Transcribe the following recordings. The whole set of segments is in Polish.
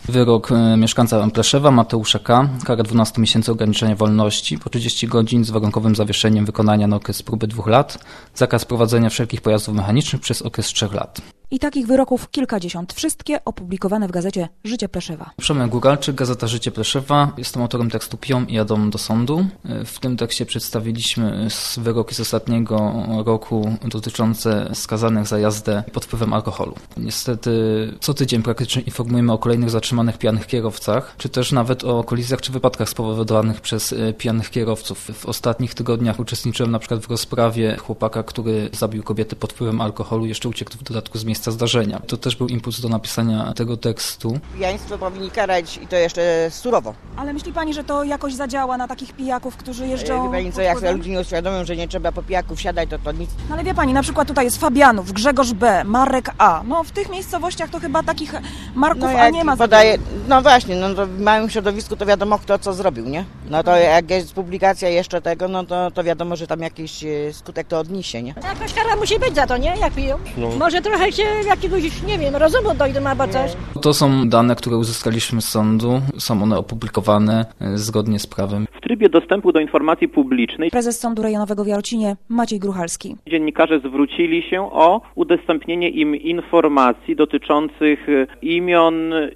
Wyrok mieszkańca Pleszewa Mateusza K. Kara 12 miesięcy ograniczenia wolności po 30 godzin z warunkowym zawieszeniem wykonania na okres próby 2 lat. Zakaz prowadzenia wszelkich pojazdów mechanicznych przez okres 3 lat. I takich wyroków kilkadziesiąt. Wszystkie opublikowane w gazecie Życie Pleszewa. Przemek Góralczyk, Gazeta Życie Pleszewa. Jestem autorem tekstu Piją i jadą do sądu. W tym tekście przedstawiliśmy wyroki z ostatniego roku dotyczące skazanych za jazdę pod wpływem alkoholu. Niestety co tydzień praktycznie informujemy o kolejnych zatrzymanych pijanych kierowcach, czy też nawet o kolizjach czy wypadkach spowodowanych przez pijanych kierowców. W ostatnich tygodniach uczestniczyłem na przykład w rozprawie chłopaka, który zabił kobietę pod wpływem alkoholu, jeszcze uciekł w dodatku z miejsca zdarzenia. To też był impuls do napisania tego tekstu. Pijaństwo powinni karać i to jeszcze surowo. Ale myśli pani, że to jakoś zadziała na takich pijaków, którzy jeżdżą? Wie pani co, jak sobie ludzie nie uświadomią, że nie trzeba po pijaku wsiadać, to nic. No ale wie pani, na przykład tutaj jest Fabianów, Grzegorz B., Marek A. No w tych miejscowościach to chyba takich Marków A nie ma. No właśnie, no to w małym środowisku to wiadomo kto co zrobił, nie? No to jak jest publikacja jeszcze tego, no to wiadomo, że tam jakiś skutek to odniesie, nie? Jakaś kara musi być za to, nie? Jak piją. No. Może trochę się jakiegoś, nie wiem, rozumu dojdą albo coś. To są dane, które uzyskaliśmy z sądu. Są one opublikowane zgodnie z prawem. W trybie dostępu do informacji publicznej Prezes Sądu Rejonowego w Jarocinie Maciej Gruchalski. dziennikarze zwrócili się o udostępnienie im informacji dotyczących imion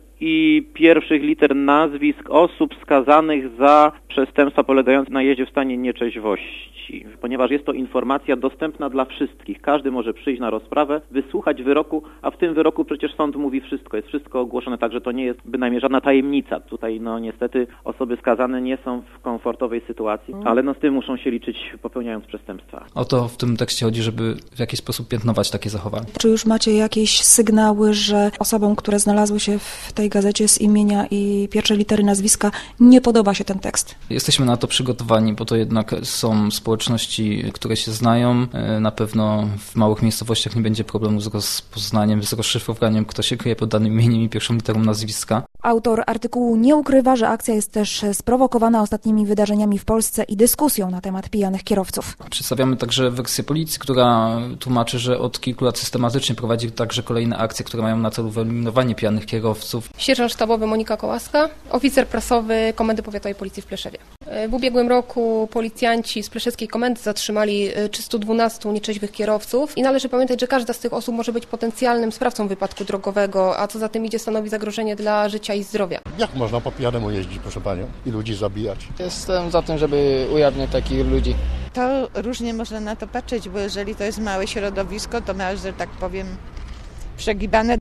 i pierwszych liter nazwisk osób skazanych za przestępstwa polegające na jeździe w stanie nieczeźwości, ponieważ jest to informacja dostępna dla wszystkich. Każdy może przyjść na rozprawę, wysłuchać wyroku, a w tym wyroku przecież sąd mówi wszystko, jest wszystko ogłoszone, także to nie jest bynajmniej żadna tajemnica. Tutaj niestety osoby skazane nie są w komfortowej sytuacji, ale z tym muszą się liczyć popełniając przestępstwa. O to w tym tekście chodzi, żeby w jakiś sposób piętnować takie zachowania. Czy już macie jakieś sygnały, że osobom, które znalazły się w tej gazecie z imienia i pierwszej litery nazwiska, nie podoba się ten tekst? Jesteśmy na to przygotowani, bo to jednak są społeczności, które się znają. Na pewno w małych miejscowościach nie będzie problemu z rozpoznaniem, z rozszyfrowaniem, kto się kryje pod danym imieniem i pierwszą literą nazwiska. Autor artykułu nie ukrywa, że akcja jest też sprowokowana ostatnimi wydarzeniami w Polsce i dyskusją na temat pijanych kierowców. Przedstawiamy także wersję policji, która tłumaczy, że od kilku lat systematycznie prowadzi także kolejne akcje, które mają na celu wyeliminowanie pijanych kierowców. Sierżant sztabowy Monika Kołaska, oficer prasowy Komendy Powiatowej Policji w Pleszewie. W ubiegłym roku policjanci z pleszewskiej komendy zatrzymali 312 nieczeźwych kierowców i należy pamiętać, że każda z tych osób może być potencjalnym sprawcą wypadku drogowego, a co za tym idzie stanowi zagrożenie dla życia i zdrowia. Jak można po pijanemu jeździć, proszę panią, i ludzi zabijać? Jestem za tym, żeby ujawniać takich ludzi. To różnie można na to patrzeć, bo jeżeli to jest małe środowisko, to ma, że tak powiem, przegibane.